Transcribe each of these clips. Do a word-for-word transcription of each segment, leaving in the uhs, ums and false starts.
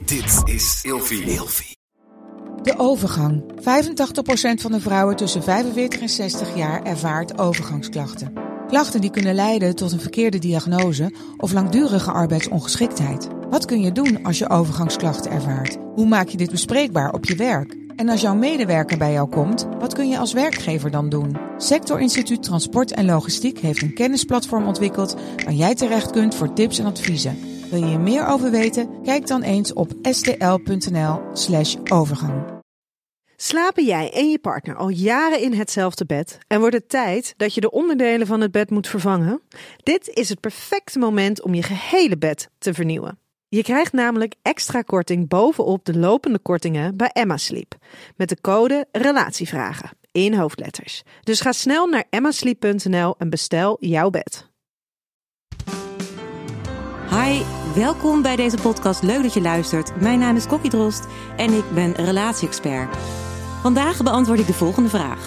Dit is Ilfie. Ilfie. De overgang. vijfentachtig procent van de vrouwen tussen vijfenveertig en zestig jaar ervaart overgangsklachten. Klachten die kunnen leiden tot een verkeerde diagnose of langdurige arbeidsongeschiktheid. Wat kun je doen als je overgangsklachten ervaart? Hoe maak je dit bespreekbaar op je werk? En als jouw medewerker bij jou komt, wat kun je als werkgever dan doen? Sector Instituut Transport en Logistiek heeft een kennisplatform ontwikkeld waar jij terecht kunt voor tips en adviezen. Wil je hier meer over weten? Kijk dan eens op stl.nl slash overgang. Slapen jij en je partner al jaren in hetzelfde bed en wordt het tijd dat je de onderdelen van het bed moet vervangen? Dit is het perfecte moment om je gehele bed te vernieuwen. Je krijgt namelijk extra korting bovenop de lopende kortingen bij Emma Sleep. Met de code RELATIEVRAGEN in hoofdletters. Dus ga snel naar emma sleep punt n l en bestel jouw bed. Hi, welkom bij deze podcast. Leuk dat je luistert. Mijn naam is Kokkie Drost en ik ben relatie-expert. Vandaag beantwoord ik de volgende vraag.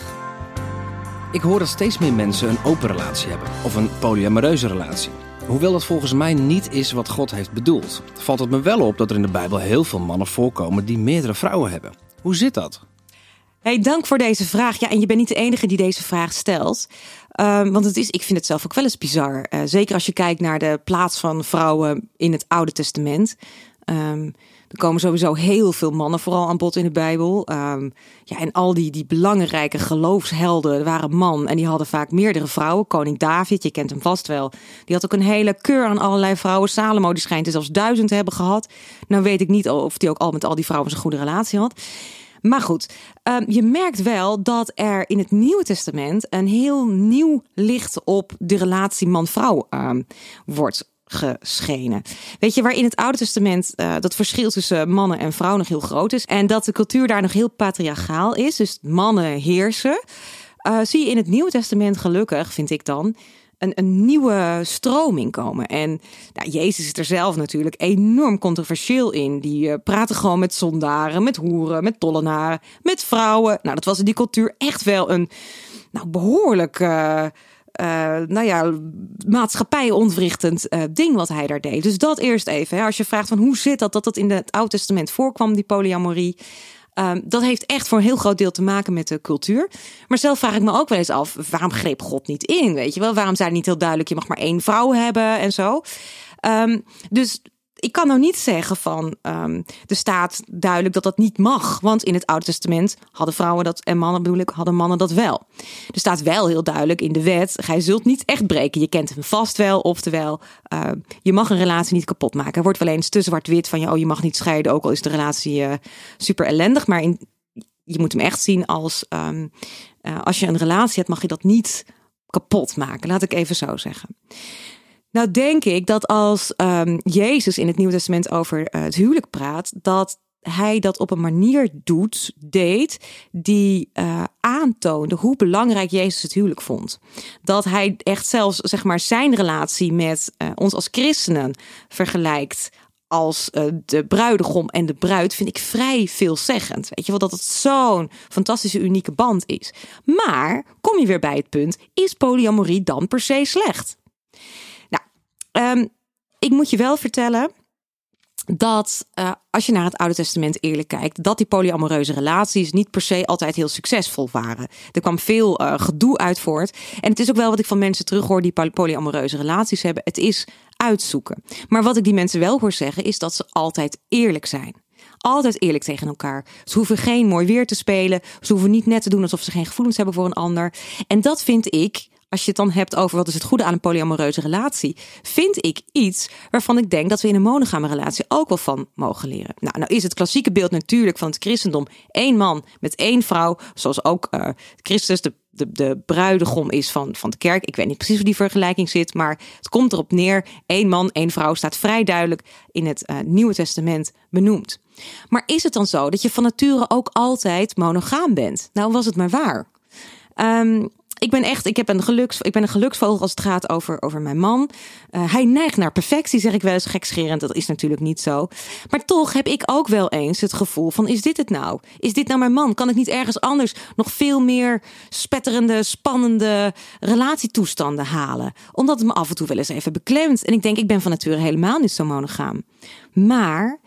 Ik hoor dat steeds meer mensen een open relatie hebben of een polyamoreuze relatie. Hoewel dat volgens mij niet is wat God heeft bedoeld, valt het me wel op dat er in de Bijbel heel veel mannen voorkomen die meerdere vrouwen hebben. Hoe zit dat? Hey, dank voor deze vraag. Ja, en je bent niet de enige die deze vraag stelt. Um, want het is, ik vind het zelf ook wel eens bizar. Uh, zeker als je kijkt naar de plaats van vrouwen in het Oude Testament. Um, er komen sowieso heel veel mannen vooral aan bod in de Bijbel. Um, ja, en al die, die belangrijke geloofshelden waren man. En die hadden vaak meerdere vrouwen. Koning David, je kent hem vast wel. Die had ook een hele keur aan allerlei vrouwen. Salomo, die schijnt er zelfs duizend te hebben gehad. Nou weet ik niet of hij ook al met al die vrouwen een goede relatie had. Maar goed, um, je merkt wel dat er in het Nieuwe Testament een heel nieuw licht op de relatie man-vrouw um, wordt geschenen. Weet je, waar in het Oude Testament uh, dat verschil tussen mannen en vrouwen nog heel groot is en dat de cultuur daar nog heel patriarchaal is, dus mannen heersen, uh, zie je in het Nieuwe Testament gelukkig, vind ik dan, Een, een nieuwe stroming komen. En nou, Jezus is er zelf natuurlijk enorm controversieel in. Die uh, praten gewoon met zondaren, met hoeren, met tollenaren, met vrouwen. Nou, dat was in die cultuur echt wel een nou, behoorlijk uh, uh, nou ja, maatschappij-ontwrichtend uh, ding wat hij daar deed. Dus dat eerst even. Hè. Als je vraagt van hoe zit dat, dat dat in het Oude Testament voorkwam, die polyamorie. Um, dat heeft echt voor een heel groot deel te maken met de cultuur. Maar zelf vraag ik me ook wel eens af, waarom greep God niet in? Weet je wel, waarom zei hij niet heel duidelijk, je mag maar één vrouw hebben en zo. Um, dus ik kan nou niet zeggen van, um, er staat duidelijk dat dat niet mag. Want in het Oude Testament hadden vrouwen dat, en mannen bedoel ik, hadden mannen dat wel. Er staat wel heel duidelijk in de wet, gij zult niet echt breken. Je kent hem vast wel, oftewel, uh, je mag een relatie niet kapot maken. Er wordt wel eens te zwart-wit van, oh, je mag niet scheiden, ook al is de relatie uh, super ellendig. Maar in, je moet hem echt zien als, um, uh, als je een relatie hebt, mag je dat niet kapot maken. Laat ik even zo zeggen. Nou denk ik dat als um, Jezus in het Nieuwe Testament over uh, het huwelijk praat, dat hij dat op een manier doet, deed, die uh, aantoonde hoe belangrijk Jezus het huwelijk vond. Dat hij echt zelfs zeg maar zijn relatie met uh, ons als christenen vergelijkt als uh, de bruidegom en de bruid, vind ik vrij veelzeggend. Weet je wel, dat het zo'n fantastische, unieke band is. Maar, kom je weer bij het punt, is polyamorie dan per se slecht? Um, ik moet je wel vertellen dat uh, als je naar het Oude Testament eerlijk kijkt, dat die polyamoreuze relaties niet per se altijd heel succesvol waren. Er kwam veel uh, gedoe uit voort. En het is ook wel wat ik van mensen terughoor die polyamoreuze relaties hebben. Het is uitzoeken. Maar wat ik die mensen wel hoor zeggen is dat ze altijd eerlijk zijn. Altijd eerlijk tegen elkaar. Ze hoeven geen mooi weer te spelen. Ze hoeven niet net te doen alsof ze geen gevoelens hebben voor een ander. En dat vind ik, als je het dan hebt over wat is het goede aan een polyamoreuze relatie, vind ik iets waarvan ik denk dat we in een monogame relatie ook wel van mogen leren. Nou, nou is het klassieke beeld natuurlijk van het christendom één man met één vrouw, zoals ook uh, Christus de, de, de bruidegom is van, van de kerk. Ik weet niet precies hoe die vergelijking zit, maar het komt erop neer. Één man, één vrouw staat vrij duidelijk in het uh, Nieuwe Testament benoemd. Maar is het dan zo dat je van nature ook altijd monogaam bent? Nou, was het maar waar. Um, Ik ben echt, ik heb een geluks, ik ben een geluksvogel als het gaat over, over mijn man. Uh, hij neigt naar perfectie, zeg ik wel eens gekscherend. Dat is natuurlijk niet zo. Maar toch heb ik ook wel eens het gevoel van, is dit het nou? Is dit nou mijn man? Kan ik niet ergens anders nog veel meer spetterende, spannende relatietoestanden halen? Omdat het me af en toe wel eens even beklemt. En ik denk, ik ben van nature helemaal niet zo monogaam. Maar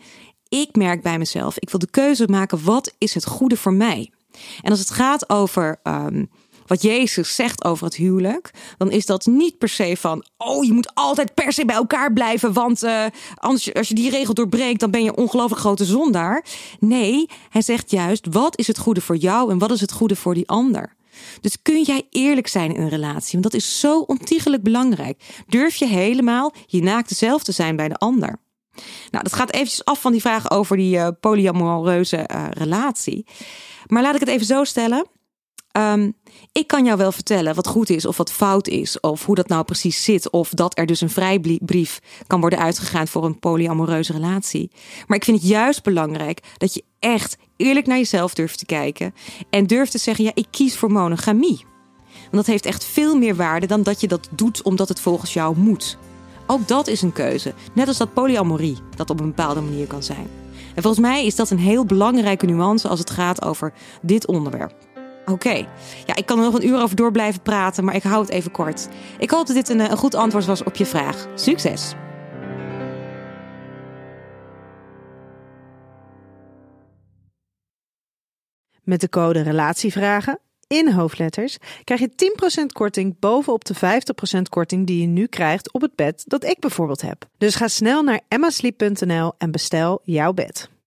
ik merk bij mezelf, ik wil de keuze maken, wat is het goede voor mij? En als het gaat over um, wat Jezus zegt over het huwelijk, dan is dat niet per se van, oh, je moet altijd per se bij elkaar blijven, want uh, anders, als je die regel doorbreekt, dan ben je een ongelooflijk grote zondaar. Nee, hij zegt juist, wat is het goede voor jou en wat is het goede voor die ander? Dus kun jij eerlijk zijn in een relatie? Want dat is zo ontiegelijk belangrijk. Durf je helemaal je naakte zelf te zijn bij de ander? Nou, dat gaat eventjes af van die vraag over die uh, polyamoreuze uh, relatie. Maar laat ik het even zo stellen. Um, ik kan jou wel vertellen wat goed is of wat fout is, of hoe dat nou precies zit, of dat er dus een vrijbrief kan worden uitgegaan voor een polyamoreuze relatie. Maar ik vind het juist belangrijk dat je echt eerlijk naar jezelf durft te kijken en durft te zeggen, ja, ik kies voor monogamie. Want dat heeft echt veel meer waarde dan dat je dat doet omdat het volgens jou moet. Ook dat is een keuze, net als dat polyamorie dat op een bepaalde manier kan zijn. En volgens mij is dat een heel belangrijke nuance als het gaat over dit onderwerp. Oké, okay. Ja, ik kan er nog een uur over door blijven praten, maar ik hou het even kort. Ik hoop dat dit een, een goed antwoord was op je vraag. Succes! Met de code RELATIEVRAGEN in hoofdletters krijg je tien procent korting bovenop de vijftig procent korting die je nu krijgt op het bed dat ik bijvoorbeeld heb. Dus ga snel naar emma sleep punt n l en bestel jouw bed.